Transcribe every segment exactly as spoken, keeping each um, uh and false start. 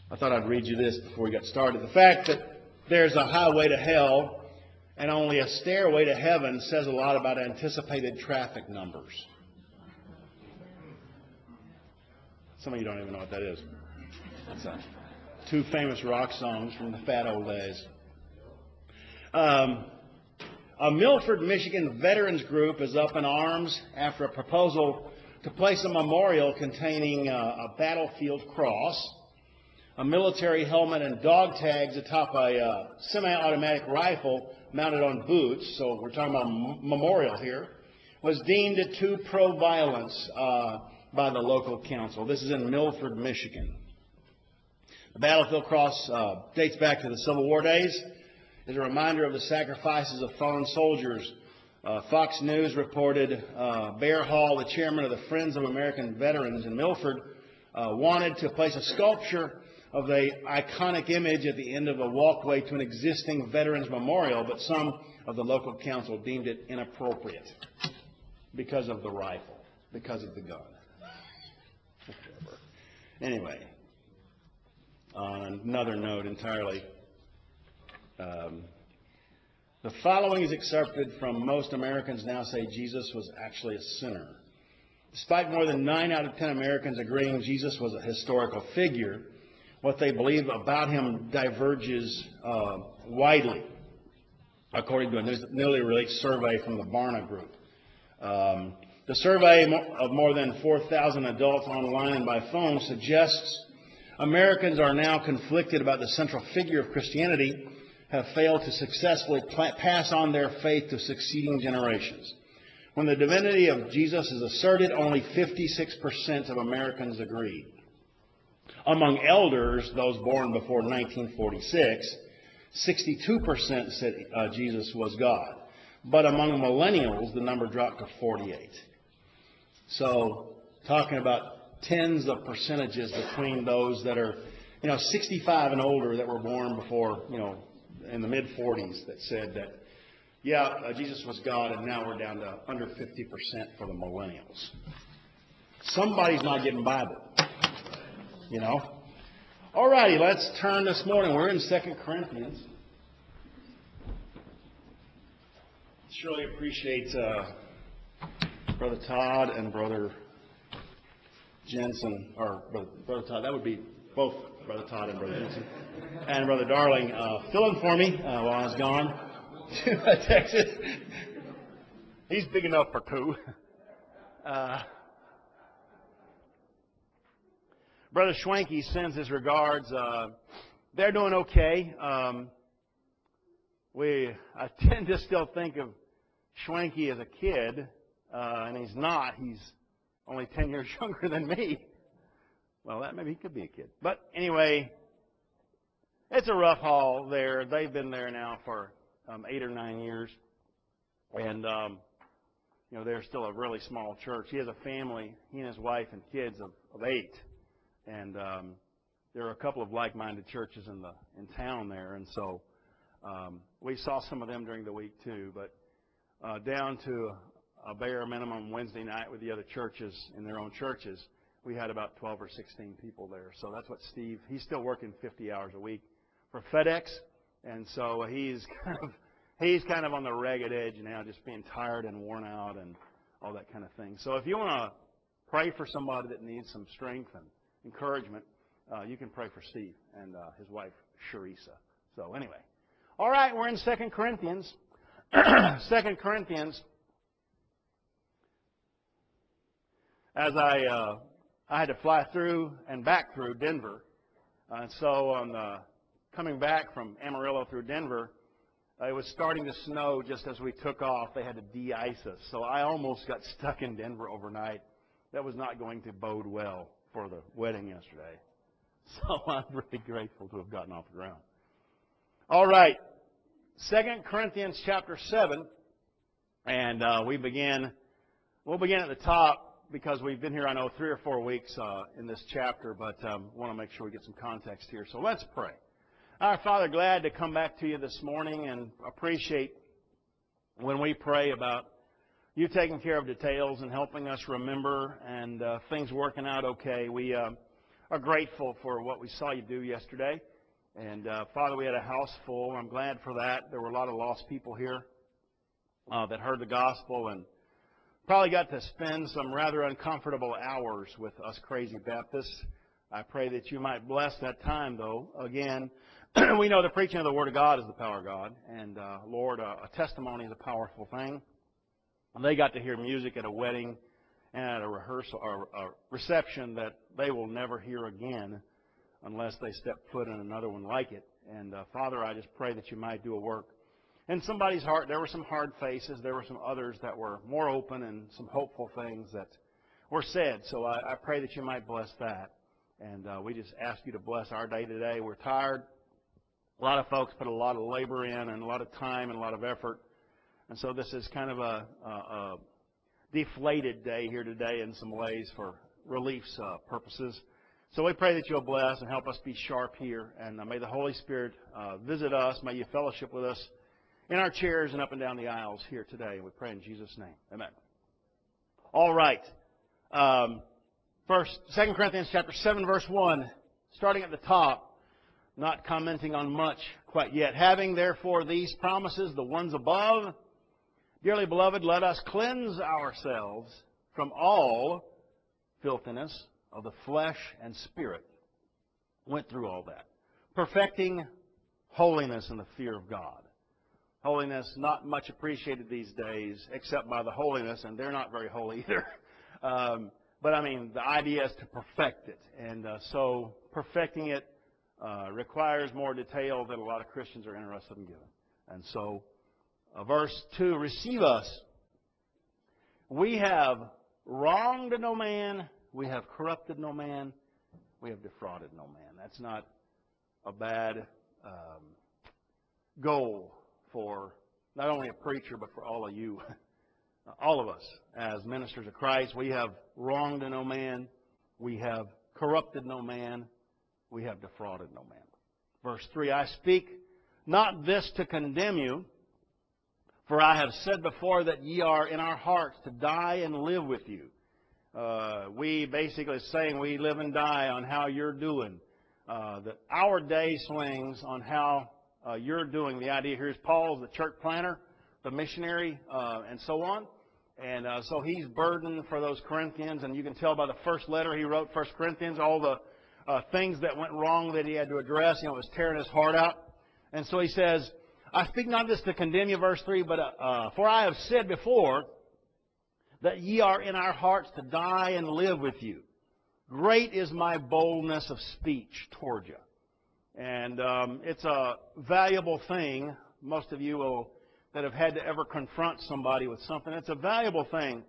I thought I'd read you this before we got started. The fact that there's a highway to hell and only a stairway to heaven says a lot about anticipated traffic numbers. Some of you don't even know what that is. That's a, two famous rock songs from the fat old days. Um, a Milford, Michigan veterans group is up in arms after a proposal to place a memorial containing uh, a battlefield cross, a military helmet, and dog tags atop a uh, semi-automatic rifle mounted on boots, so we're talking about a memorial here, was deemed too pro-violence uh, by the local council. This is in Milford, Michigan. The battlefield cross uh, dates back to the Civil War days. It's a reminder of the sacrifices of fallen soldiers. Uh, Fox News reported uh, Bear Hall, the chairman of the Friends of American Veterans in Milford, uh, wanted to place a sculpture of the iconic image at the end of a walkway to an existing veterans memorial, but some of the local council deemed it inappropriate because of the rifle, because of the gun. Anyway, on another note entirely, um, the following is accepted from most Americans now say Jesus was actually a sinner. Despite more than nine out of ten Americans agreeing Jesus was a historical figure, what they believe about him diverges uh, widely, according to a newly released survey from the Barna Group. Um, the survey of more than four thousand adults online and by phone suggests Americans are now conflicted about the central figure of Christianity, have failed to successfully pass on their faith to succeeding generations. When the divinity of Jesus is asserted, only fifty-six percent of Americans agree. Among elders, those born before nineteen forty-six, sixty-two percent said uh, Jesus was God. But among millennials, the number dropped to forty-eight. So, talking about tens of percentages between those that are, you know, sixty-five and older that were born before, you know, in the mid forties that said that, yeah, uh, Jesus was God, and now we're down to under fifty percent for the millennials. Somebody's not getting Bible. You know? All righty, let's turn this morning. We're in Second Corinthians. Surely appreciate uh, Brother Todd and Brother Jensen, or Brother, Brother Todd, that would be both Brother Todd and Brother Jensen, and Brother Darling uh, filling for me uh, while I was gone to Texas. He's big enough for two. Uh, Brother Schwanke sends his regards. Uh, they're doing okay. Um, we I tend to still think of Schwanke as a kid, uh, and he's not. He's only ten years younger than me. Well, that maybe he could be a kid. But anyway, it's a rough haul there. They've been there now for um, eight or nine years, and um, you know they're still a really small church. He has a family. He and his wife and kids of, of eight. And um, there are a couple of like-minded churches in the in town there, and so um, we saw some of them during the week too. But uh, down to a bare minimum Wednesday night with the other churches in their own churches, we had about twelve or sixteen people there. So that's what Steve. He's still working fifty hours a week for FedEx, and so he's kind of he's kind of on the ragged edge now, just being tired and worn out and all that kind of thing. So if you want to pray for somebody that needs some strength and encouragement, uh, you can pray for Steve and uh, his wife, Sharisa. So anyway. All right, we're in Second Corinthians. Second Corinthians. As I uh, I had to fly through and back through Denver. Uh, and so on the, coming back from Amarillo through Denver, uh, it was starting to snow just as we took off. They had to de-ice us. So I almost got stuck in Denver overnight. That was not going to bode well for the wedding yesterday. So I'm really grateful to have gotten off the ground. All right. Second Corinthians chapter seven. And uh, we begin, we'll begin at the top because we've been here, I know, three or four weeks uh, in this chapter, but um, want to make sure we get some context here. So let's pray. Our Father, glad to come back to you this morning and appreciate when we pray about you taking care of details and helping us remember and uh, things working out okay. We uh, are grateful for what we saw you do yesterday. And, uh, Father, we had a house full. I'm glad for that. There were a lot of lost people here uh, that heard the gospel and probably got to spend some rather uncomfortable hours with us crazy Baptists. I pray that you might bless that time, though. Again, we know the preaching of the Word of God is the power of God. And, uh, Lord, uh, a testimony is a powerful thing. And they got to hear music at a wedding and at a rehearsal or a reception that they will never hear again unless they step foot in another one like it. And, uh, Father, I just pray that you might do a work in somebody's heart. There were some hard faces. There were some others that were more open and some hopeful things that were said. So I, I pray that you might bless that. And uh, we just ask you to bless our day today. We're tired. A lot of folks put a lot of labor in and a lot of time and a lot of effort. And so this is kind of a, a, a deflated day here today in some ways for relief's uh, purposes. So we pray that you'll bless and help us be sharp here. And uh, may the Holy Spirit uh, visit us. May you fellowship with us in our chairs and up and down the aisles here today. We pray in Jesus' name. Amen. All right. Um, First, Second Corinthians chapter seven, verse one, starting at the top, not commenting on much quite yet. Having therefore these promises, the ones above, dearly beloved, let us cleanse ourselves from all filthiness of the flesh and spirit. Went through all that. Perfecting holiness in the fear of God. Holiness not much appreciated these days, except by the holiness, and they're not very holy either. um, But, I mean, the idea is to perfect it. And uh, so perfecting it uh, requires more detail than a lot of Christians are interested in giving. And so, uh, verse two, receive us. We have wronged no man. We have corrupted no man. We have defrauded no man. That's not a bad um, goal for not only a preacher, but for all of you. All of us, as ministers of Christ, we have wronged no man, we have corrupted no man, we have defrauded no man. Verse three, I speak not this to condemn you, for I have said before that ye are in our hearts to die and live with you. Uh, we basically saying we live and die on how you're doing. Uh, that our day swings on how uh, you're doing. The idea here is Paul's the church planter, the missionary, uh, and so on. And uh, so he's burdened for those Corinthians, and you can tell by the first letter he wrote, First Corinthians, all the uh, things that went wrong that he had to address. You know, it was tearing his heart out. And so he says, I speak not this to condemn you, verse three, but uh, uh, for I have said before that ye are in our hearts to die and live with you. Great is my boldness of speech toward you. And um, it's a valuable thing. Most of you will that have had to ever confront somebody with something. It's a valuable thing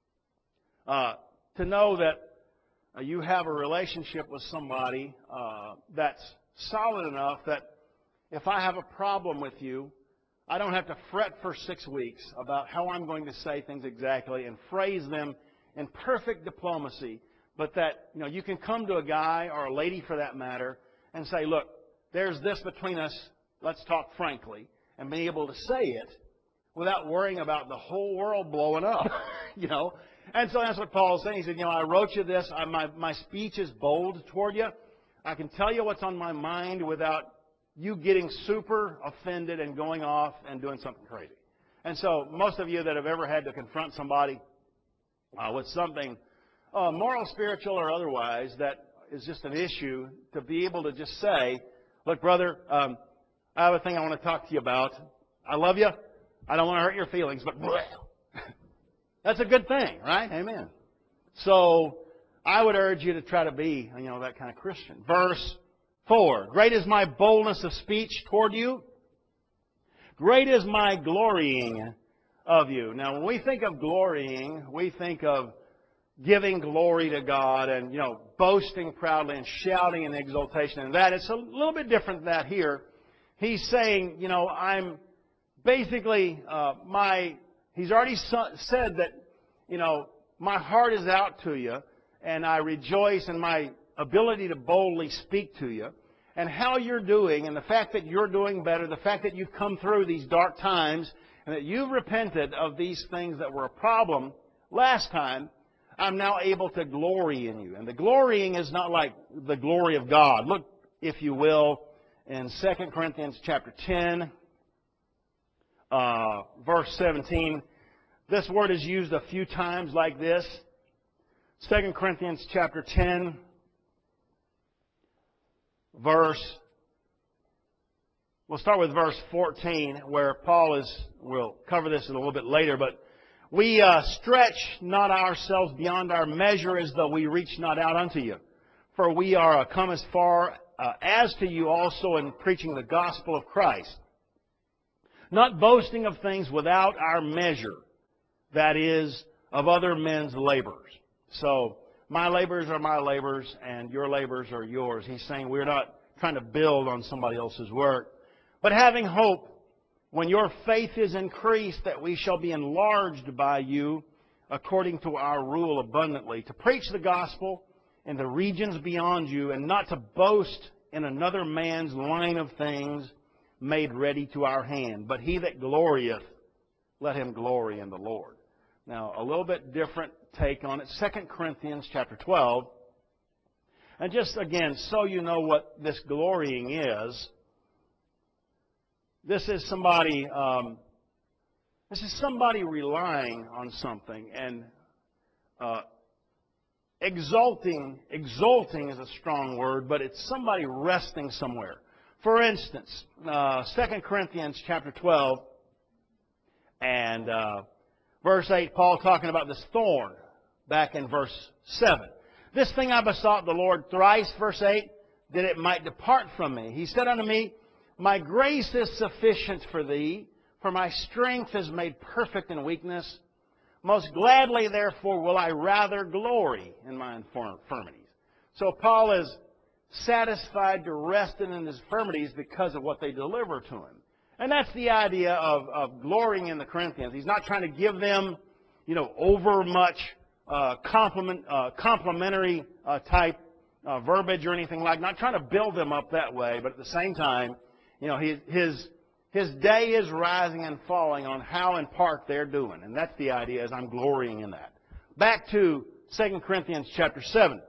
uh, to know that uh, you have a relationship with somebody uh, that's solid enough that if I have a problem with you, I don't have to fret for six weeks about how I'm going to say things exactly and phrase them in perfect diplomacy, but that you know you can come to a guy or a lady for that matter and say, look, there's this between us, let's talk frankly, and be able to say it without worrying about the whole world blowing up, you know. And so that's what Paul's saying. He said, you know, I wrote you this. I, my, my speech is bold toward you. I can tell you what's on my mind without you getting super offended and going off and doing something crazy. And so most of you that have ever had to confront somebody uh, with something uh, moral, spiritual, or otherwise that is just an issue, to be able to just say, look, brother, um, I have a thing I want to talk to you about. I love you. I don't want to hurt your feelings, but that's a good thing, right? Amen. So I would urge you to try to be, you know, that kind of Christian. Verse four. Great is my boldness of speech toward you. Great is my glorying of you. Now, when we think of glorying, we think of giving glory to God and, you know, boasting proudly and shouting in exultation. And that, it's a little bit different than that here. He's saying, you know, I'm basically, uh, my, he's already so, said that, you know, my heart is out to you and I rejoice in my ability to boldly speak to you. And how you're doing and the fact that you're doing better, the fact that you've come through these dark times and that you've repented of these things that were a problem last time, I'm now able to glory in you. And the glorying is not like the glory of God. Look, if you will, in Second Corinthians chapter ten, uh, verse seventeen. This word is used a few times like this. Second Corinthians chapter ten, verse, we'll start with verse fourteen, where Paul is, we'll cover this a little bit later, but we uh, stretch not ourselves beyond our measure as though we reach not out unto you. For we are come as far uh, as to you also in preaching the gospel of Christ, not boasting of things without our measure, that is, of other men's labors. So, my labors are my labors, and your labors are yours. He's saying we're not trying to build on somebody else's work, but having hope, when your faith is increased, that we shall be enlarged by you according to our rule abundantly, to preach the gospel in the regions beyond you, and not to boast in another man's line of things made ready to our hand. But he that glorieth, let him glory in the Lord. Now, a little bit different take on it. Second Corinthians chapter twelve. And just again, so you know what this glorying is, this is somebody, um, this is somebody relying on something and uh, exalting. Exalting is a strong word, but it's somebody resting somewhere. For instance, uh, Second Corinthians chapter twelve and uh, verse eight, Paul talking about this thorn back in verse seven. This thing I besought the Lord thrice, verse eight, that it might depart from me. He said unto me, my grace is sufficient for thee, for my strength is made perfect in weakness. Most gladly, therefore, will I rather glory in my infirmities. So Paul is satisfied to rest in his infirmities because of what they deliver to him. And that's the idea of, of glorying in the Corinthians. He's not trying to give them, you know, over much uh, compliment, uh, complimentary uh, type uh, verbiage or anything like that. Not trying to build them up that way, but at the same time, you know, his, his, his day is rising and falling on how in part they're doing. And that's the idea, is I'm glorying in that. Back to Second Corinthians chapter seven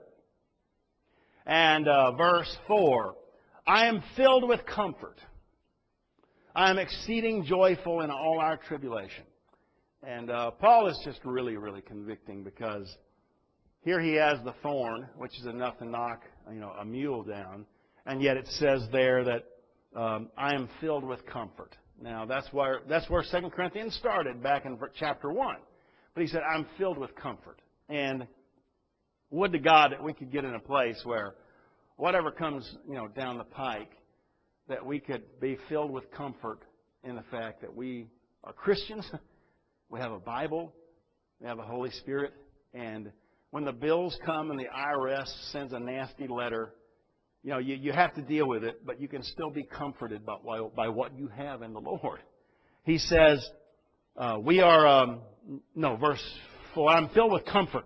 and uh, verse four. I am filled with comfort. I am exceeding joyful in all our tribulation. And uh, Paul is just really, really convicting, because here he has the thorn, which is enough to knock, you know, a mule down. And yet it says there that um, I am filled with comfort. Now, that's where, that's where Second Corinthians started, back in chapter one. But he said, I'm filled with comfort. And would to God that we could get in a place where whatever comes, you know, down the pike, that we could be filled with comfort in the fact that we are Christians, we have a Bible, we have a Holy Spirit, and when the bills come and the I R S sends a nasty letter, you know, you, you have to deal with it, but you can still be comforted by, by what you have in the Lord. He says, uh, we are, um, no, verse four, I'm filled with comfort.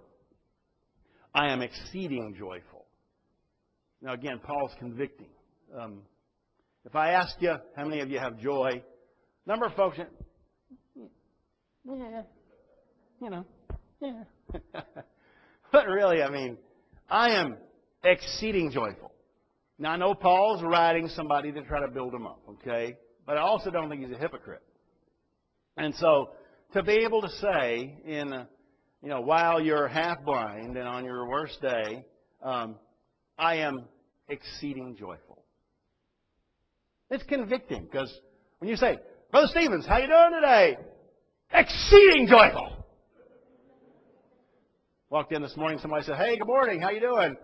I am exceeding joyful. Now again, Paul's convicting. Um, if I ask you, how many of you have joy? Number of folks, yeah, you know, yeah. But really, I mean, I am exceeding joyful. Now, I know Paul's writing somebody to try to build him up, okay? But I also don't think he's a hypocrite. And so, to be able to say, in, a, you know, while you're half blind and on your worst day, um, I am exceeding joyful. It's convicting, because when you say, Brother Stevens, how you doing today? Exceeding joyful. Walked in this morning, somebody said, hey, good morning, how you doing?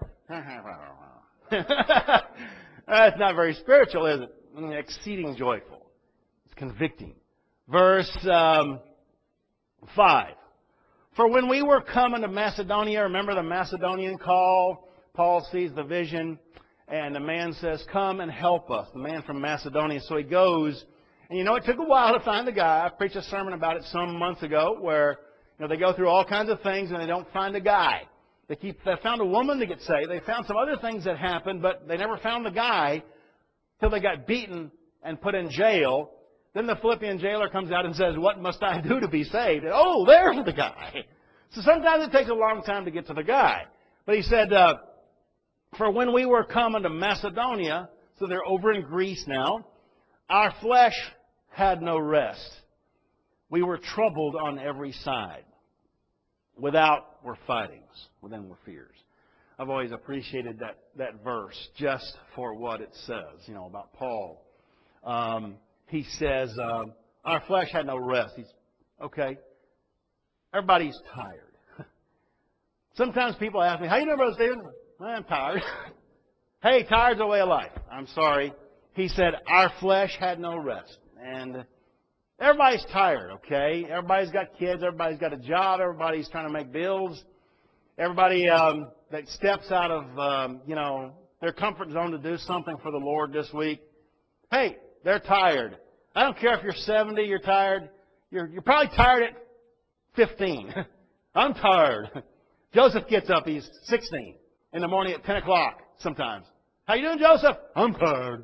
That's not very spiritual, is it? Exceeding joyful. It's convicting. Verse um, five. For when we were coming to Macedonia, remember the Macedonian call? Paul sees the vision, and the man says, come and help us. The man from Macedonia. So he goes, and you know, it took a while to find the guy. I preached a sermon about it some months ago, where you know they go through all kinds of things and they don't find a guy. They keep they found a woman to get saved. They found some other things that happened, but they never found the guy till they got beaten and put in jail. Then the Philippian jailer comes out and says, what must I do to be saved? And, oh, there's the guy. So sometimes it takes a long time to get to the guy. But he said, uh, for when we were coming to Macedonia, so they're over in Greece now, our flesh had no rest. We were troubled on every side. Without were fightings, within were fears. I've always appreciated that, that verse just for what it says, you know, about Paul. Um, he says, um, our flesh had no rest. He's, okay, everybody's tired. Sometimes people ask me, how you doing, Brother Stephen? I'm tired. Hey, tired's a way of life. I'm sorry. He said, our flesh had no rest. And everybody's tired, okay? Everybody's got kids. Everybody's got a job. Everybody's trying to make bills. Everybody um, that steps out of, um, you know, their comfort zone to do something for the Lord this week, hey, they're tired. I don't care if you're seventy, you're tired. You're, you're probably tired at fifteen. I'm tired. Joseph gets up. He's sixteen in the morning at ten o'clock sometimes. How you doing, Joseph? I'm tired.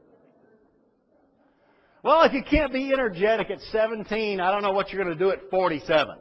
Well, if you can't be energetic at seventeen, I don't know what you're going to do at forty-seven.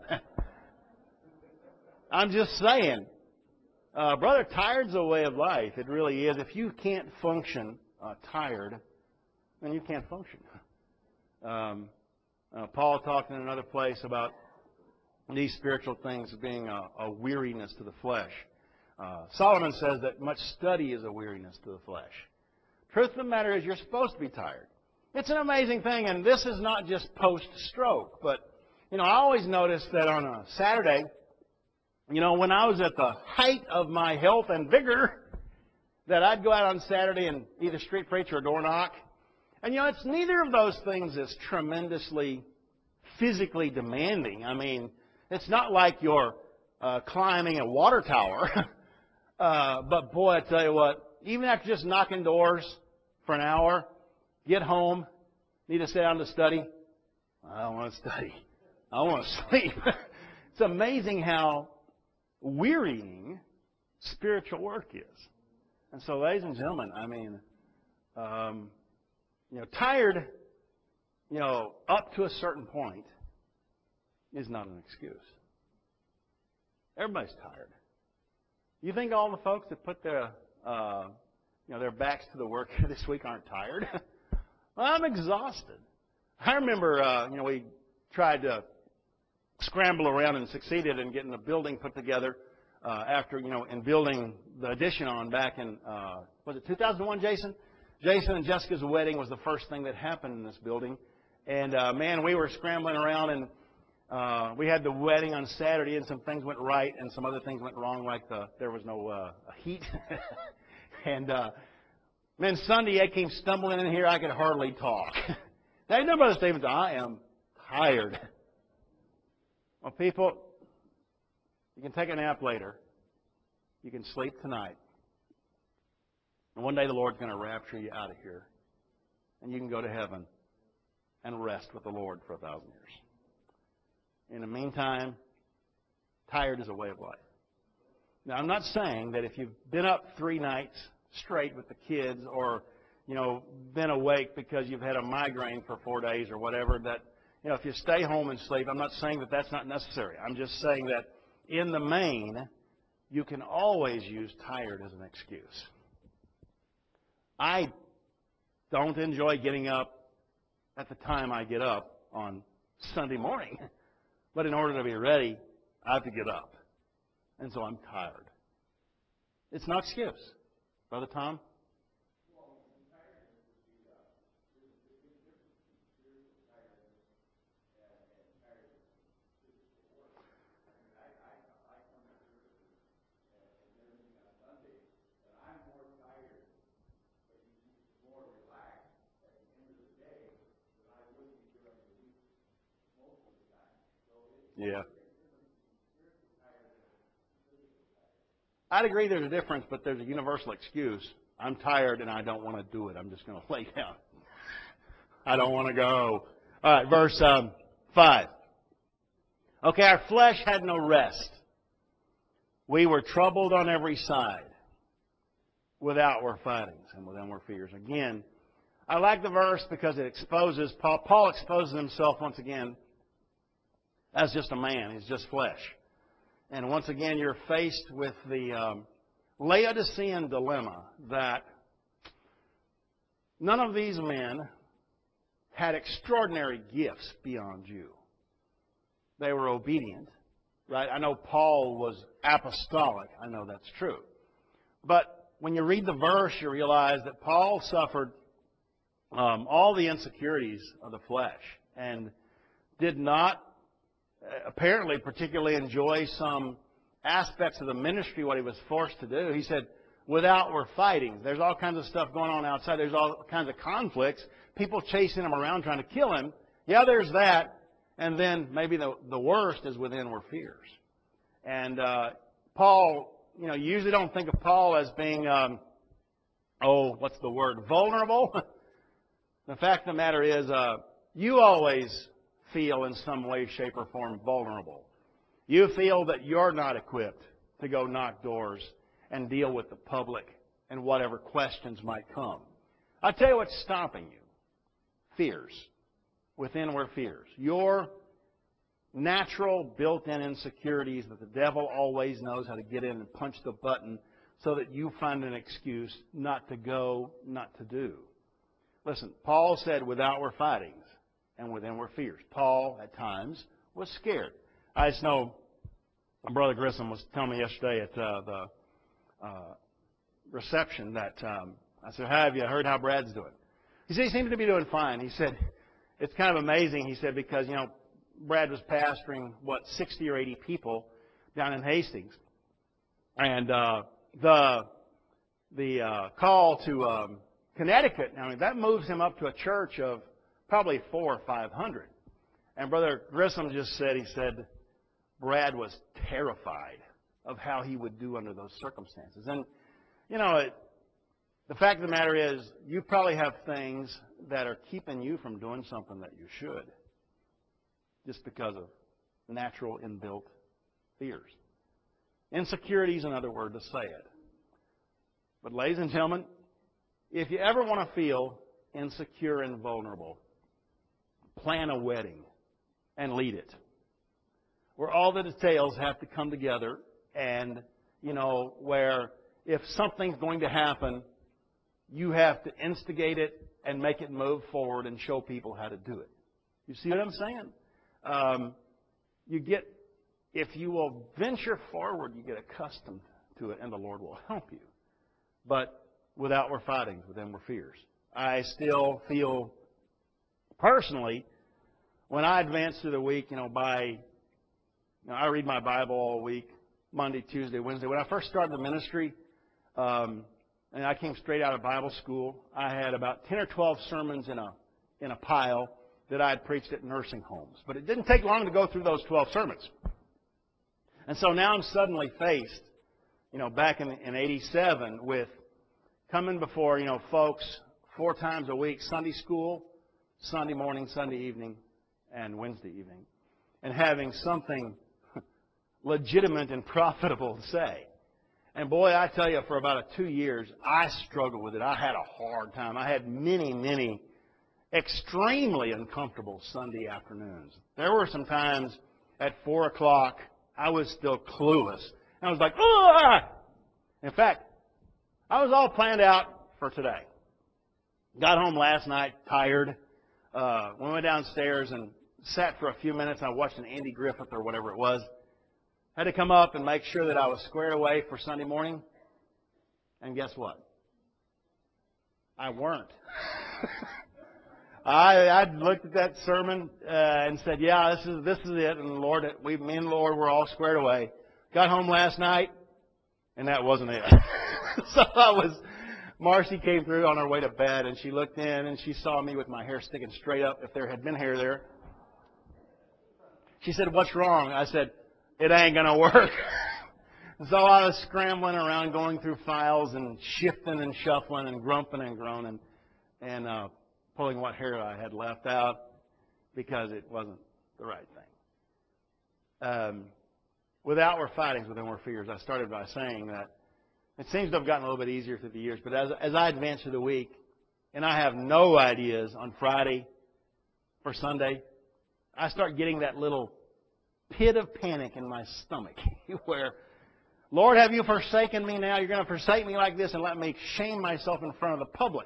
I'm just saying. Uh, brother, tired's a way of life. It really is. If you can't function uh, tired, then you can't function. Um, uh, Paul talked in another place about these spiritual things being a, a weariness to the flesh. Uh, Solomon says that much study is a weariness to the flesh. Truth of the matter is you're supposed to be tired. It's an amazing thing, and this is not just post-stroke. But, you know, I always notice that on a Saturday, you know, when I was at the height of my health and vigor, that I'd go out on Saturday and either street preach or door knock. And, you know, it's neither of those things is tremendously physically demanding. I mean, it's not like you're uh, climbing a water tower. uh, but, boy, I tell you what, even after just knocking doors for an hour, get home, need to sit down to study. I don't want to study. I want to sleep. It's amazing how wearying spiritual work is. And so, ladies and gentlemen, I mean, um, you know, tired, you know, up to a certain point is not an excuse. Everybody's tired. You think all the folks that put their, uh, you know, their backs to the work this week aren't tired? Well, I'm exhausted. I remember, uh, you know, we tried to scramble around and succeeded in getting the building put together uh, after, you know, in building the addition on back in, uh, was it two thousand one, Jason? Jason and Jessica's wedding was the first thing that happened in this building. And, uh, man, we were scrambling around, and uh, we had the wedding on Saturday, and some things went right, and some other things went wrong, like the, there was no uh, heat. and, uh, man, Sunday I came stumbling in here, I could hardly talk. Now, you know, Brother Stevens, I am tired. Well, people, you can take a nap later. You can sleep tonight. And one day the Lord's going to rapture you out of here. And you can go to heaven and rest with the Lord for a thousand years. In the meantime, tired is a way of life. Now, I'm not saying that if you've been up three nights straight with the kids, or, you know, been awake because you've had a migraine for four days or whatever, that, you know, if you stay home and sleep, I'm not saying that that's not necessary. I'm just saying that in the main, you can always use tired as an excuse. I don't enjoy getting up at the time I get up on Sunday morning. But in order to be ready, I have to get up. And so I'm tired. It's no excuse. Brother Tom? Yeah. I'd agree there's a difference, but there's a universal excuse. I'm tired and I don't want to do it. I'm just going to lay down. I don't want to go. All right, verse um, five. Okay, our flesh had no rest. We were troubled on every side. Without were fightings, and within were fears. Again, I like the verse because it exposes, Paul, Paul exposes himself once again as just a man. He's just flesh. And once again, you're faced with the um, Laodicean dilemma that none of these men had extraordinary gifts beyond you. They were obedient, right? I know Paul was apostolic. I know that's true. But when you read the verse, you realize that Paul suffered um, all the insecurities of the flesh and did not apparently particularly enjoy some aspects of the ministry, what he was forced to do. He said, without were fighting. There's all kinds of stuff going on outside. There's all kinds of conflicts. People chasing him around trying to kill him. Yeah, there's that. And then maybe the, the worst is within were fears. And uh, Paul, you know, you usually don't think of Paul as being, um, oh, what's the word, vulnerable. The fact of the matter is, uh, you always feel in some way, shape, or form vulnerable. You feel that you're not equipped to go knock doors and deal with the public and whatever questions might come. I'll tell you what's stopping you. Fears. Within were fears. Your natural built-in insecurities that the devil always knows how to get in and punch the button so that you find an excuse not to go, not to do. Listen, Paul said, without were fightings, and within were fears. Paul, at times, was scared. I just know my brother Grissom was telling me yesterday at uh, the uh, reception that um, I said, have you heard how Brad's doing? He said, he seems to be doing fine. He said, it's kind of amazing, he said, because, you know, Brad was pastoring, what, sixty or eighty people down in Hastings. And uh, the the uh, call to um, Connecticut, I mean, that moves him up to a church of probably four or five hundred. And Brother Grissom just said, he said, Brad was terrified of how he would do under those circumstances. And, you know, it, the fact of the matter is, you probably have things that are keeping you from doing something that you should, just because of natural inbuilt fears. Insecurity is another word to say it. But ladies and gentlemen, if you ever want to feel insecure and vulnerable, plan a wedding and lead it, where all the details have to come together, and, you know, where if something's going to happen, you have to instigate it and make it move forward and show people how to do it. You see what I'm saying? Um, you get, if you will venture forward, you get accustomed to it, and the Lord will help you. But without were fightings, within were fears. I still feel, personally, when I advance through the week, you know, by, you know, I read my Bible all week, Monday, Tuesday, Wednesday. When I first started the ministry, um, and I came straight out of Bible school, I had about ten or twelve sermons in a in a pile that I had preached at nursing homes. But it didn't take long to go through those twelve sermons. And so now I'm suddenly faced, you know, back in, in eighty-seven with coming before, you know, folks four times a week, Sunday school, Sunday morning, Sunday evening, and Wednesday evening, and having something legitimate and profitable to say. And boy, I tell you, for about two years, I struggled with it. I had a hard time. I had many, many extremely uncomfortable Sunday afternoons. There were some times at four o'clock, I was still clueless. And I was like, oh! In fact, I was all planned out for today. Got home last night, tired. Uh, went downstairs and sat for a few minutes. I watched an Andy Griffith or whatever it was. Had to come up and make sure that I was squared away for Sunday morning. And guess what? I weren't. I I looked at that sermon uh, and said, "Yeah, this is this is it." And the Lord, we, me and the Lord, were all squared away. Got home last night, and that wasn't it. So I was. Marcy came through on her way to bed, and she looked in and she saw me with my hair sticking straight up, if there had been hair there. She said, "What's wrong?" I said, "It ain't gonna work." So I was scrambling around, going through files and shifting and shuffling and grumping and groaning, and uh, pulling what hair I had left out because it wasn't the right thing. Um, without were fightings, within were fears. I started by saying that it seems to have gotten a little bit easier through the years, but as, as I advance through the week, and I have no ideas on Friday for Sunday, I start getting that little pit of panic in my stomach where, Lord, have you forsaken me now? You're going to forsake me like this and let me shame myself in front of the public.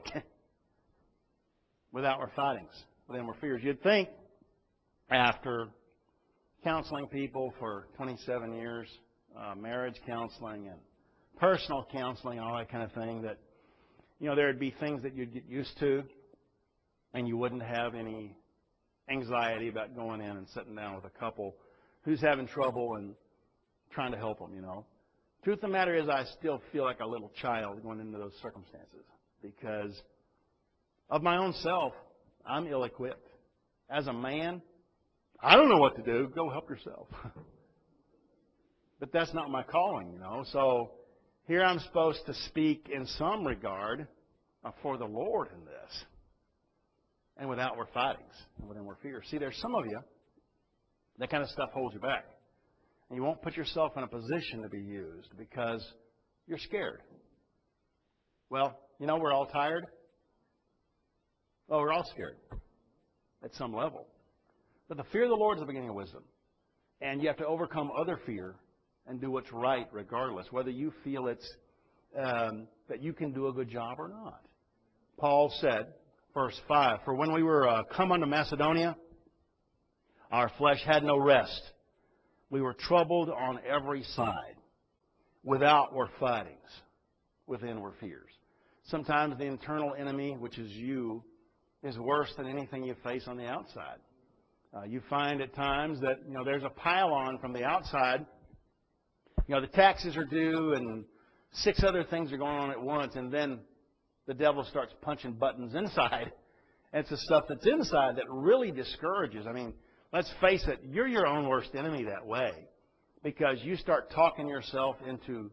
With outward fightings, with inward fears. You'd think after counseling people for twenty-seven years, uh, marriage counseling and personal counseling, all that kind of thing, that, you know, there would be things that you'd get used to and you wouldn't have any anxiety about going in and sitting down with a couple who's having trouble and trying to help them, you know. Truth of the matter is, I still feel like a little child going into those circumstances because of my own self, I'm ill-equipped. As a man, I don't know what to do. Go help yourself. But that's not my calling, you know. So here I'm supposed to speak in some regard for the Lord in this. And with outward fightings and with inward fears. See, there's some of you, that kind of stuff holds you back. And you won't put yourself in a position to be used because you're scared. Well, you know, we're all tired. Well, we're all scared at some level. But the fear of the Lord is the beginning of wisdom. And you have to overcome other fear and do what's right regardless, whether you feel it's um, that you can do a good job or not. Paul said, verse five, for when we were uh, come unto Macedonia, our flesh had no rest. We were troubled on every side, with outward fightings, with inward fears. Sometimes the internal enemy, which is you, is worse than anything you face on the outside. Uh, you find at times that, you know, there's a pile-on from the outside. You know, the taxes are due and six other things are going on at once, and then the devil starts punching buttons inside. And it's the stuff that's inside that really discourages. I mean, let's face it, you're your own worst enemy that way because you start talking yourself into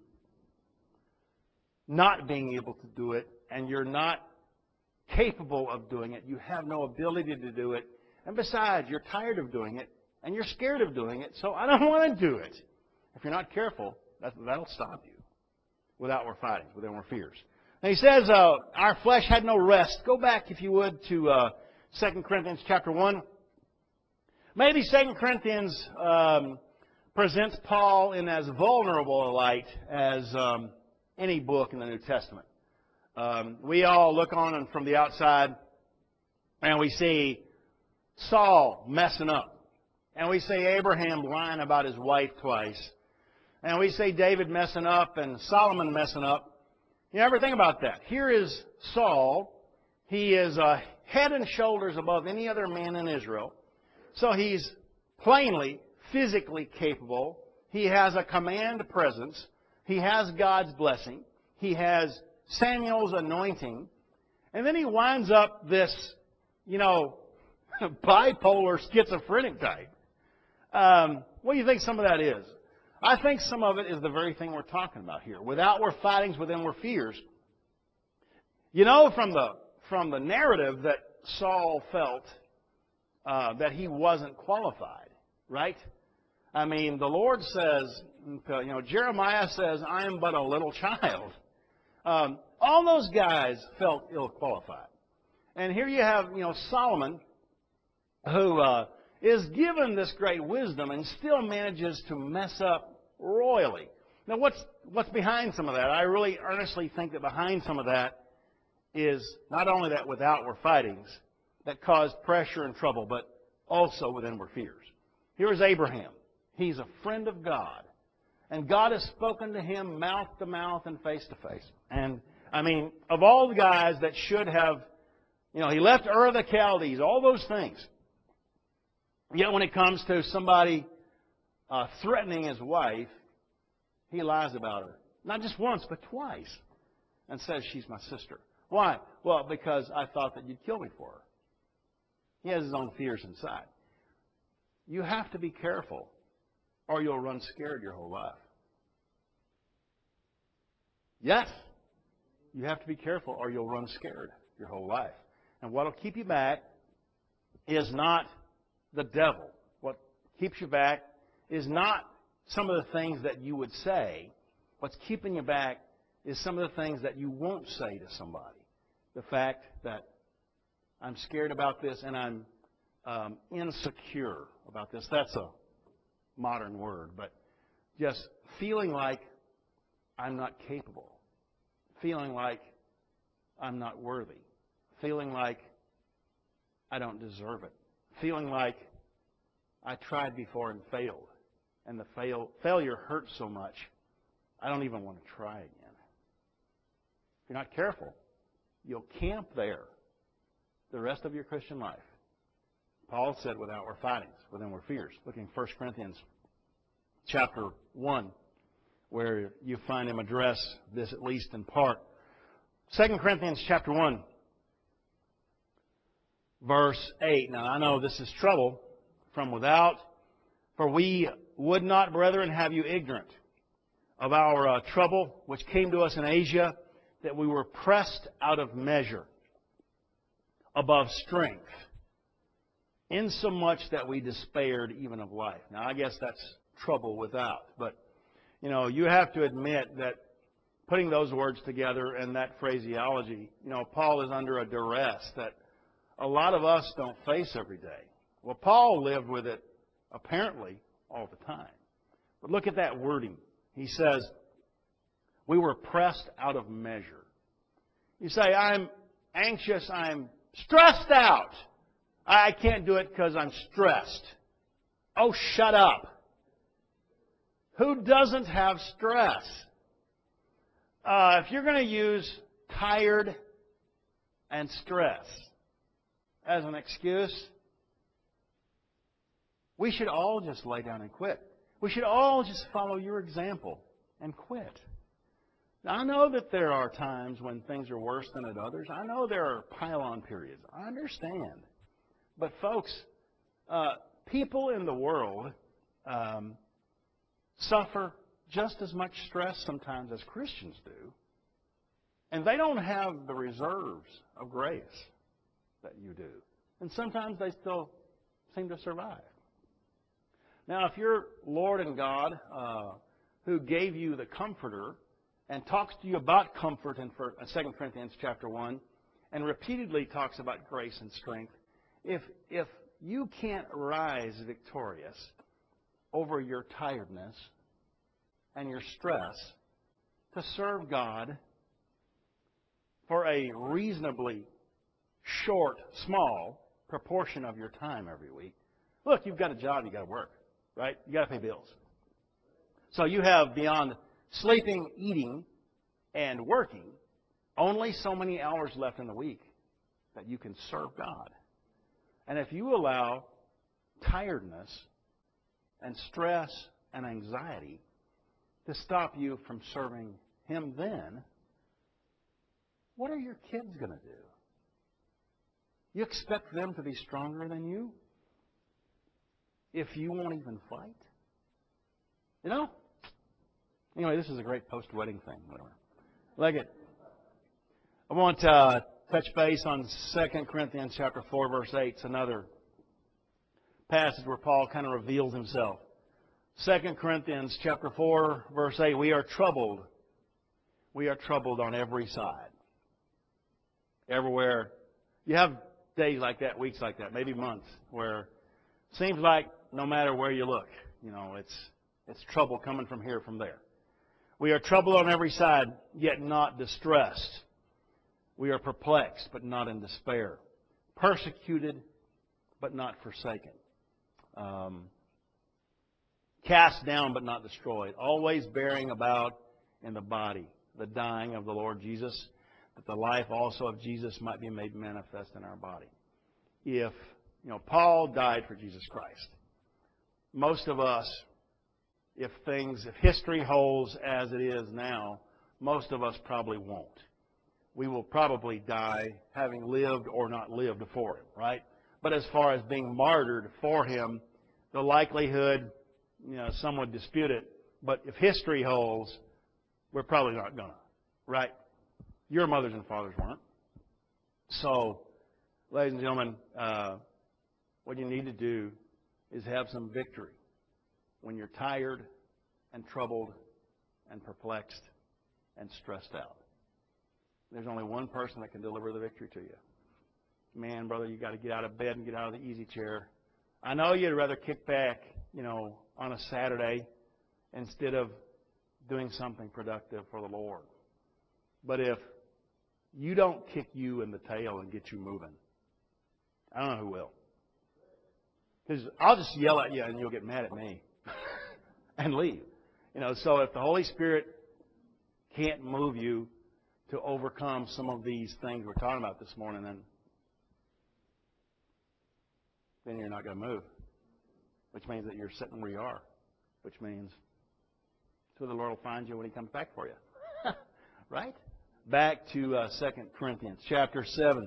not being able to do it, and you're not capable of doing it. You have no ability to do it. And besides, you're tired of doing it, and you're scared of doing it, so I don't want to do it. If you're not careful, that, that'll stop you with outward fightings, with inward fears. Now he says, uh, our flesh had no rest. Go back, if you would, to uh, Second Corinthians chapter one. Maybe Second Corinthians um, presents Paul in as vulnerable a light as um, any book in the New Testament. Um, we all look on and from the outside, and we see Saul messing up. And we see Abraham lying about his wife twice. And we see David messing up and Solomon messing up. You ever think about that? Here is Saul. He is uh, head and shoulders above any other man in Israel. So he's plainly, physically capable. He has a command presence. He has God's blessing. He has Samuel's anointing. And then he winds up this, you know, bipolar schizophrenic type. Um, what do you think some of that is? I think some of it is the very thing we're talking about here. With outward fightings, with inward fears. You know, from the from the narrative that Saul felt uh, that he wasn't qualified, right? I mean, the Lord says, you know, Jeremiah says, I am but a little child. Um, all those guys felt ill-qualified. And here you have, you know, Solomon, who uh, is given this great wisdom and still manages to mess up royally. Now, what's what's behind some of that? I really earnestly think that behind some of that is not only that with outward fightings that caused pressure and trouble, but also with inward fears. Here is Abraham. He's a friend of God. And God has spoken to him mouth to mouth and face to face. And, I mean, of all the guys that should have, you know, he left Ur of the Chaldees, all those things. Yet when it comes to somebody uh, threatening his wife, he lies about her. Not just once, but twice. And says she's my sister. Why? Well, because I thought that you'd kill me for her. He has his own fears inside. You have to be careful, or you'll run scared your whole life. Yes, you have to be careful, or you'll run scared your whole life. And what will keep you back is not the devil. What keeps you back is not some of the things that you would say. What's keeping you back is some of the things that you won't say to somebody. The fact that I'm scared about this and I'm um, insecure about this. That's a modern word, but just feeling like I'm not capable, feeling like I'm not worthy, feeling like I don't deserve it, feeling like I tried before and failed, and the fail, failure hurts so much, I don't even want to try again. If you're not careful, you'll camp there the rest of your Christian life. Paul said, without our fightings, with our fears. Looking at First Corinthians chapter one, where you find him address this at least in part. Second Corinthians chapter one, verse eight. Now, I know this is trouble from without, for we would not, brethren, have you ignorant of our uh, trouble which came to us in Asia, that we were pressed out of measure, above strength, insomuch that we despaired even of life. Now, I guess that's trouble without. But, you know, you have to admit that putting those words together and that phraseology, you know, Paul is under a duress that a lot of us don't face every day. Well, Paul lived with it, apparently, all the time. But look at that wording. He says, we were pressed out of measure. You say, I'm anxious, I'm stressed out. I can't do it because I'm stressed. Oh, shut up. Who doesn't have stress? Uh, if you're going to use tired and stress as an excuse, we should all just lay down and quit. We should all just follow your example and quit. Now, I know that there are times when things are worse than at others. I know there are pile-on periods. I understand. But folks, uh, people in the world um, suffer just as much stress sometimes as Christians do. And they don't have the reserves of grace that you do. And sometimes they still seem to survive. Now, if your Lord and God, uh, who gave you the Comforter and talks to you about comfort in Second Corinthians chapter one, and repeatedly talks about grace and strength, if, if you can't rise victorious over your tiredness and your stress to serve God for a reasonably short, small proportion of your time every week, look, you've got a job, you've got to work, right? You've got to pay bills. So you have, beyond sleeping, eating, and working, only so many hours left in the week that you can serve God. And if you allow tiredness and stress and anxiety to stop you from serving Him, then what are your kids going to do? You expect them to be stronger than you if you won't even fight? You know? Anyway, this is a great post-wedding thing. Whatever. Like it. I want to uh, touch base on Second Corinthians chapter four, verse eight. It's another passage where Paul kind of reveals himself. Second Corinthians chapter four, verse eight. We are troubled. We are troubled on every side. Everywhere. You have days like that, weeks like that, maybe months, where it seems like no matter where you look, you know, it's it's trouble coming from here, from there. We are troubled on every side, yet not distressed. We are perplexed, but not in despair. Persecuted, but not forsaken. Um, cast down, but not destroyed. Always bearing about in the body the dying of the Lord Jesus, that the life also of Jesus might be made manifest in our body. If, you know, Paul died for Jesus Christ. Most of us, if things, if history holds as it is now, most of us probably won't. We will probably die having lived or not lived for Him, right? But as far as being martyred for Him, the likelihood, you know, some would dispute it, but if history holds, we're probably not going to, right? Your mothers and fathers weren't. So, ladies and gentlemen, uh, what you need to do is have some victory when you're tired and troubled and perplexed and stressed out. There's only one person that can deliver the victory to you. Man, brother, you got to get out of bed and get out of the easy chair. I know you'd rather kick back you know, on a Saturday instead of doing something productive for the Lord. But if you don't kick you in the tail and get you moving, I don't know who will. Because I'll just yell at you and you'll get mad at me and leave. You know, so if the Holy Spirit can't move you to overcome some of these things we're talking about this morning, then, then you're not going to move. Which means that you're sitting where you are. Which means that's where the Lord will find you when He comes back for you. Right? Back to uh, Second Corinthians chapter seven.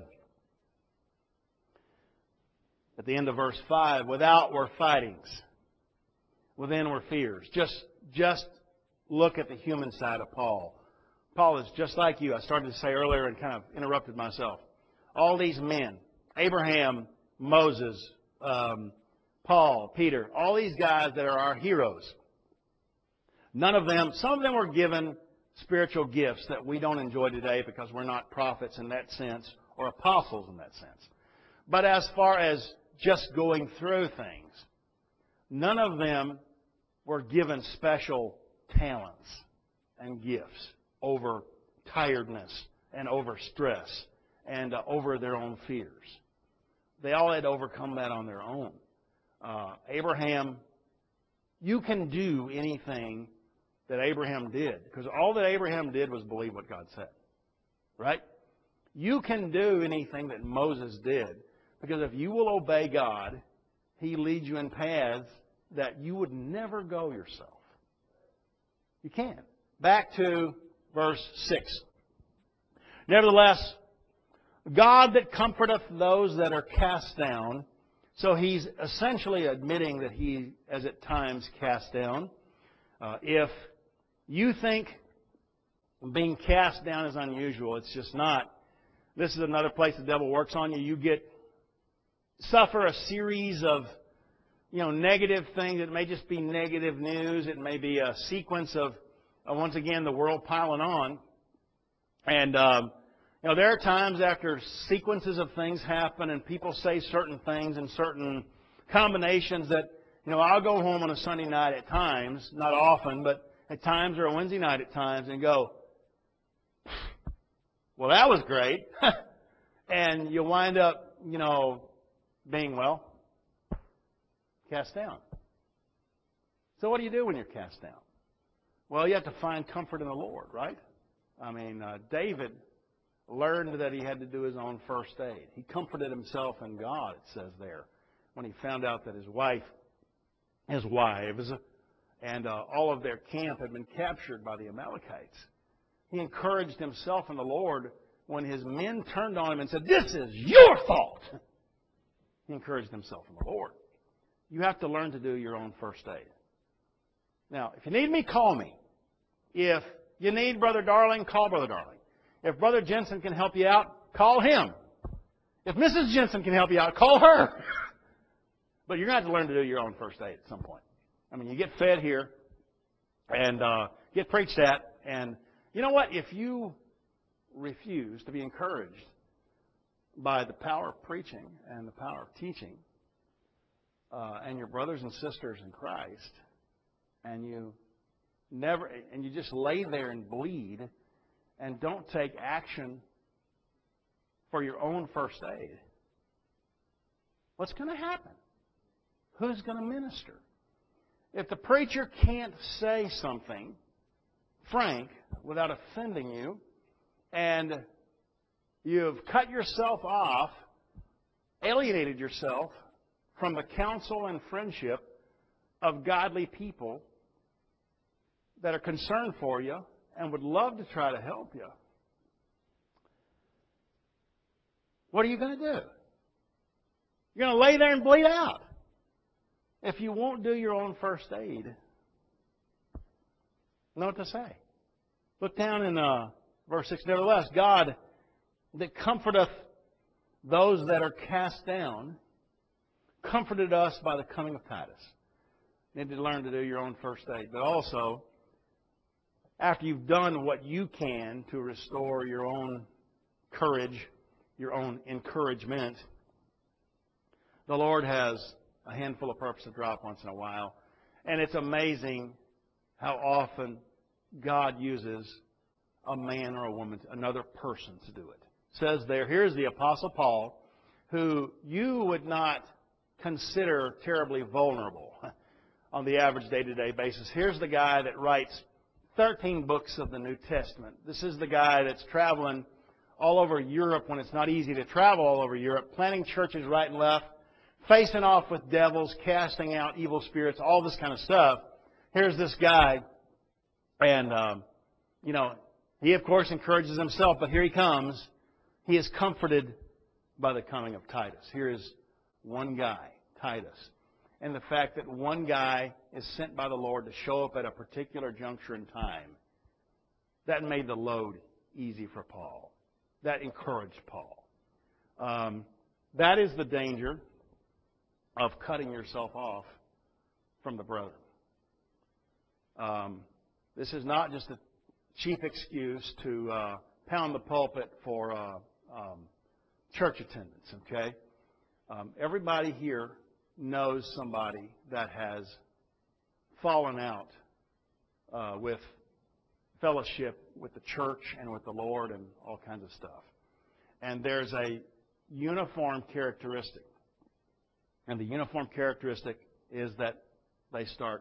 At the end of verse five, without were fightings, within were fears. Just, just look at the human side of Paul. Paul is just like you. I started to say earlier and kind of interrupted myself. All these men, Abraham, Moses, um, Paul, Peter, all these guys that are our heroes. None of them, some of them were given spiritual gifts that we don't enjoy today because we're not prophets in that sense or apostles in that sense. But as far as just going through things, none of them were given special talents and gifts over tiredness and over stress and uh, over their own fears. They all had to overcome that on their own. Uh, Abraham, you can do anything that Abraham did, because all that Abraham did was believe what God said. Right? You can do anything that Moses did, because if you will obey God, He leads you in paths that you would never go yourself. You can. Back to verse six. Nevertheless, God that comforteth those that are cast down. So he's essentially admitting that he is at times cast down. Uh, if you think being cast down is unusual, it's just not. This is another place the devil works on you. You get suffer a series of you know negative things. It may just be negative news. It may be a sequence of uh, once again the world piling on. And um, you know there are times after sequences of things happen and people say certain things and certain combinations that you know I'll go home on a Sunday night at times, not often, but at times, or a Wednesday night at times, and go, well, that was great. And you wind up, you know, being, well, cast down. So what do you do when you're cast down? Well, you have to find comfort in the Lord, right? I mean, uh, David learned that he had to do his own first aid. He comforted himself in God, it says there, when he found out that his wife, his wives, and uh, all of their camp had been captured by the Amalekites. He encouraged himself in the Lord when his men turned on him and said, "This is your fault." He encouraged himself in the Lord. You have to learn to do your own first aid. Now, if you need me, call me. If you need Brother Darling, call Brother Darling. If Brother Jensen can help you out, call him. If Missus Jensen can help you out, call her. But you're going to have to learn to do your own first aid at some point. I mean, you get fed here and uh, get preached at. And you know what? If you refuse to be encouraged by the power of preaching and the power of teaching uh, and your brothers and sisters in Christ, and you never, and you just lay there and bleed and don't take action for your own first aid, what's going to happen? Who's going to minister? If the preacher can't say something frank without offending you, and you've cut yourself off, alienated yourself from the counsel and friendship of godly people that are concerned for you and would love to try to help you, what are you going to do? You're going to lay there and bleed out. If you won't do your own first aid, know what to say. Look down in uh, verse six. Nevertheless, God that comforteth those that are cast down, comforted us by the coming of Titus. You need to learn to do your own first aid. But also, after you've done what you can to restore your own courage, your own encouragement, the Lord has a handful of purpose to drop once in a while. And it's amazing how often God uses a man or a woman, another person to do it. It says there, here's the Apostle Paul, who you would not consider terribly vulnerable on the average day-to-day basis. Here's the guy that writes thirteen books of the New Testament. This is the guy that's traveling all over Europe when it's not easy to travel all over Europe, planting churches right and left, facing off with devils, casting out evil spirits, all this kind of stuff. Here's this guy, and, um, you know, he, of course, encourages himself, but here he comes. He is comforted by the coming of Titus. Here is one guy, Titus. And the fact that one guy is sent by the Lord to show up at a particular juncture in time, that made the load easy for Paul. That encouraged Paul. Um, that is the danger of cutting yourself off from the brethren. Um, this is not just a cheap excuse to uh, pound the pulpit for uh, um, church attendance, okay? Um, everybody here knows somebody that has fallen out uh, with fellowship with the church and with the Lord and all kinds of stuff. And there's a uniform characteristic. And the uniform characteristic is that they start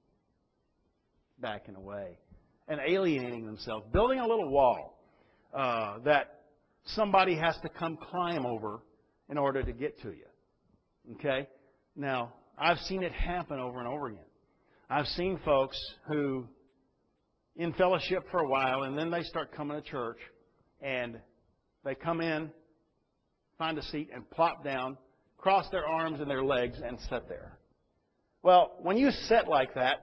backing away and alienating themselves, building a little wall uh, that somebody has to come climb over in order to get to you. Okay? Now, I've seen it happen over and over again. I've seen folks who, in fellowship for a while, and then they start coming to church, and they come in, find a seat, and plop down, cross their arms and their legs, and sit there. Well, when you sit like that,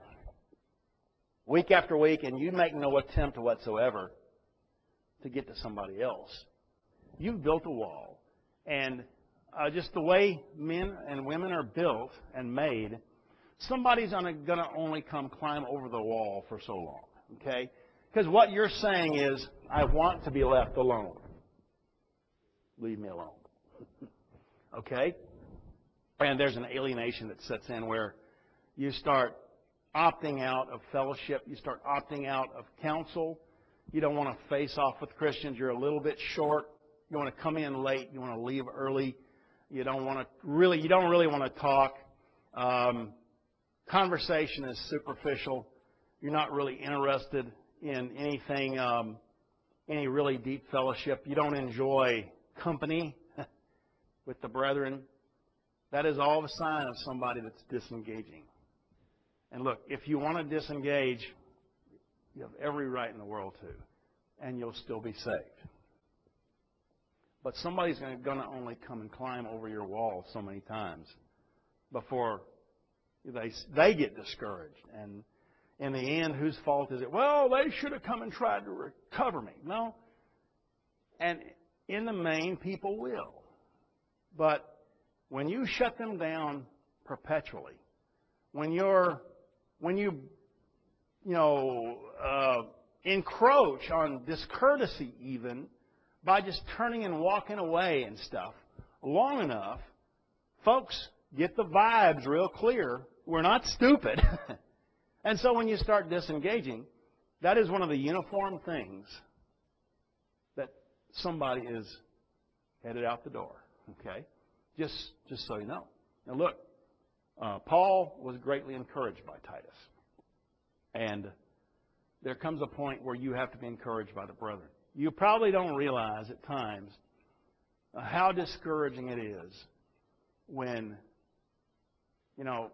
week after week, and you make no attempt whatsoever to get to somebody else, you've built a wall. And uh, just the way men and women are built and made, somebody's going to only come climb over the wall for so long. Okay? Because what you're saying is, I want to be left alone. Leave me alone. Okay? And there's an alienation that sets in where you start opting out of fellowship. You start opting out of counsel. You don't want to face off with Christians. You're a little bit short. You want to come in late. You want to leave early. You don't want to really, you don't really want to talk. Um, conversation is superficial. You're not really interested in anything, um, any really deep fellowship. You don't enjoy company with the brethren. That is all a sign of somebody that's disengaging. And look, if you want to disengage, you have every right in the world to, and you'll still be saved. But somebody's going to only come and climb over your wall so many times before they they get discouraged. And in the end, whose fault is it? Well, they should have come and tried to recover me. No. And in the main, people will. But when you shut them down perpetually, when you're when you you know uh, encroach on discourtesy even by just turning and walking away and stuff long enough, folks get the vibes real clear. We're not stupid. And so when you start disengaging, that is one of the uniform things that somebody is headed out the door. Okay? Just, just so you know. Now look, uh, Paul was greatly encouraged by Titus. And there comes a point where you have to be encouraged by the brethren. You probably don't realize at times uh, how discouraging it is when, you know,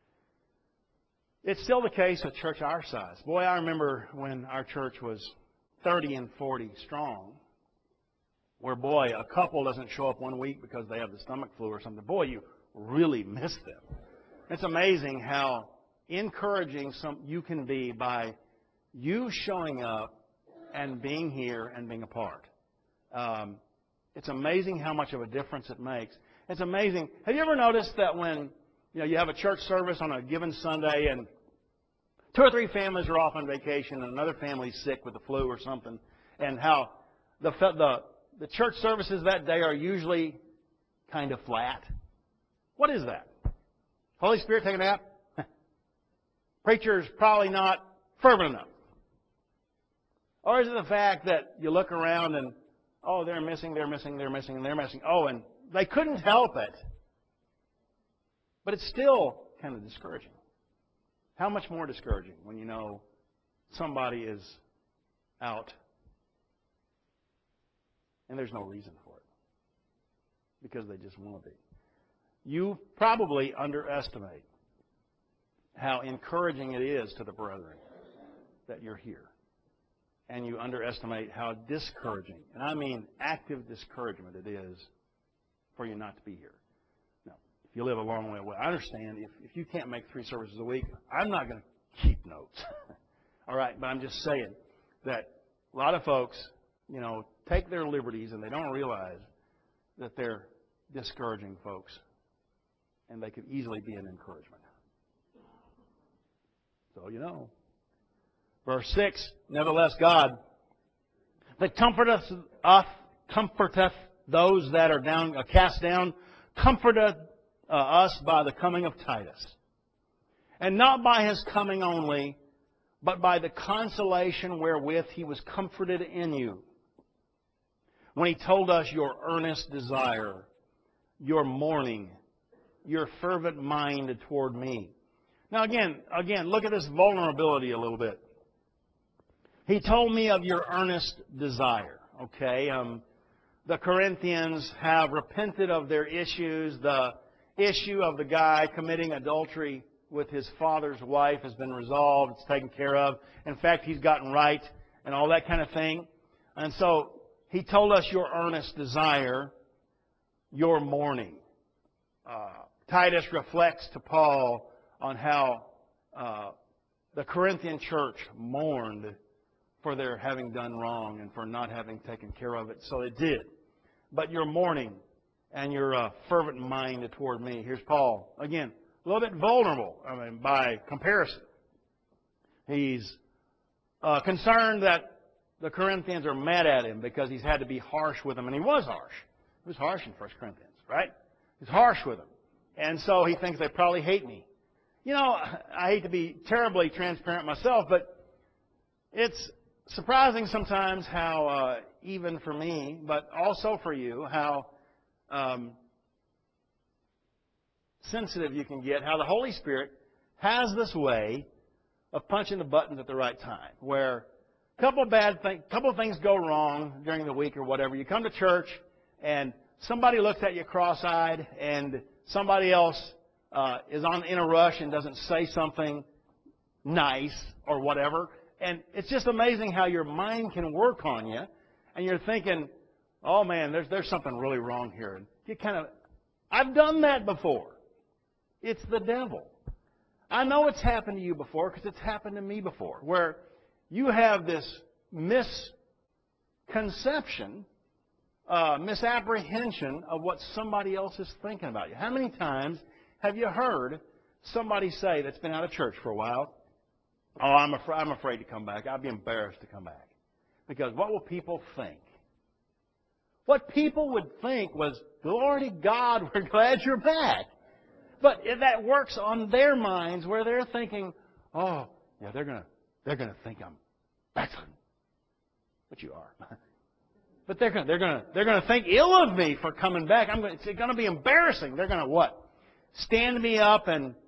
it's still the case with church our size. Boy, I remember when our church was thirty and forty strong, where, boy, a couple doesn't show up one week because they have the stomach flu or something. Boy, you really miss them. It's amazing how encouraging some you can be by you showing up and being here and being a part. Um, it's amazing how much of a difference it makes. It's amazing. Have you ever noticed that when you know you have a church service on a given Sunday and two or three families are off on vacation and another family's sick with the flu or something, and how the the the church services that day are usually kind of flat? What is that? Holy Spirit take a nap? Preacher's probably not fervent enough. Or is it the fact that you look around and, oh, they're missing, they're missing, they're missing, and they're missing. Oh, and they couldn't help it. But it's still kind of discouraging. How much more discouraging when you know somebody is out and there's no reason for it because they just want to be. You probably underestimate how encouraging it is to the brethren that you're here. And you underestimate how discouraging, and I mean active discouragement it is for you not to be here. Now, if you live a long way away, I understand if, if you can't make three services a week, I'm not going to keep notes. All right, but I'm just saying that a lot of folks, you know, take their liberties and they don't realize that they're discouraging folks, and they could easily be an encouragement. So you know. Verse six, nevertheless God, that comforteth us, comforteth those that are down, uh, cast down, comforteth uh, us by the coming of Titus. And not by his coming only, but by the consolation wherewith he was comforted in you. When he told us your earnest desire, your mourning, your fervent mind toward me. Now again, again, look at this vulnerability a little bit. He told me of your earnest desire. Okay, um, the Corinthians have repented of their issues. The issue of the guy committing adultery with his father's wife has been resolved. It's taken care of. In fact, he's gotten right and all that kind of thing. And so he told us your earnest desire, your mourning. Uh, Titus reflects to Paul on how uh, the Corinthian church mourned for their having done wrong and for not having taken care of it. So it did. But your mourning and your uh, fervent mind toward me. Here's Paul. Again, a little bit vulnerable, I mean, by comparison. He's uh, concerned that the Corinthians are mad at him because he's had to be harsh with them. And he was harsh. He was harsh in First Corinthians, right? He's harsh with them. And so he thinks they probably hate me. You know, I hate to be terribly transparent myself, but it's surprising sometimes how, uh, even for me, but also for you, how um, sensitive you can get, how the Holy Spirit has this way of punching the buttons at the right time, where a couple of bad things, couple of things go wrong during the week or whatever. You come to church and somebody looks at you cross-eyed, and somebody else uh, is on in a rush and doesn't say something nice or whatever. And it's just amazing how your mind can work on you, and you're thinking, "Oh man, there's there's something really wrong here." And you kind of, I've done that before. It's the devil. I know it's happened to you before because it's happened to me before, where you have this misconception, uh, misapprehension of what somebody else is thinking about you. How many times have you heard somebody say that's been out of church for a while, "Oh, I'm afraid, I'm afraid to come back. I'd be embarrassed to come back. Because what will people think?" What people would think was, "Glory to God, we're glad you're back." But that works on their minds where they're thinking, "Oh, yeah, they're gonna they're gonna think I'm backsliding." But you are. But they're gonna they're gonna they're gonna think ill of me for coming back. I'm gonna, it's gonna be embarrassing. They're gonna what? Stand me up and